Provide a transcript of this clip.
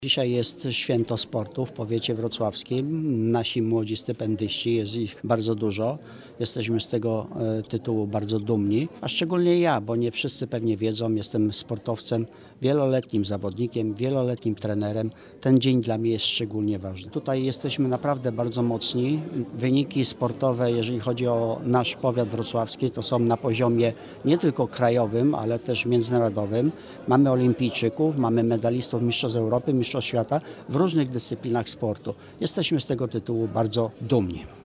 Dzisiaj jest święto sportu w powiecie wrocławskim. Nasi młodzi stypendyści, jest ich bardzo dużo. Jesteśmy z tego tytułu bardzo dumni, a szczególnie ja, bo nie wszyscy pewnie wiedzą, jestem sportowcem, wieloletnim zawodnikiem, wieloletnim trenerem. Ten dzień dla mnie jest szczególnie ważny. Tutaj jesteśmy naprawdę bardzo mocni. Wyniki sportowe, jeżeli chodzi o nasz powiat wrocławski, to są na poziomie nie tylko krajowym, ale też międzynarodowym. Mamy olimpijczyków, mamy medalistów mistrzostw Europy, mistrzostw świata w różnych dyscyplinach sportu. Jesteśmy z tego tytułu bardzo dumni.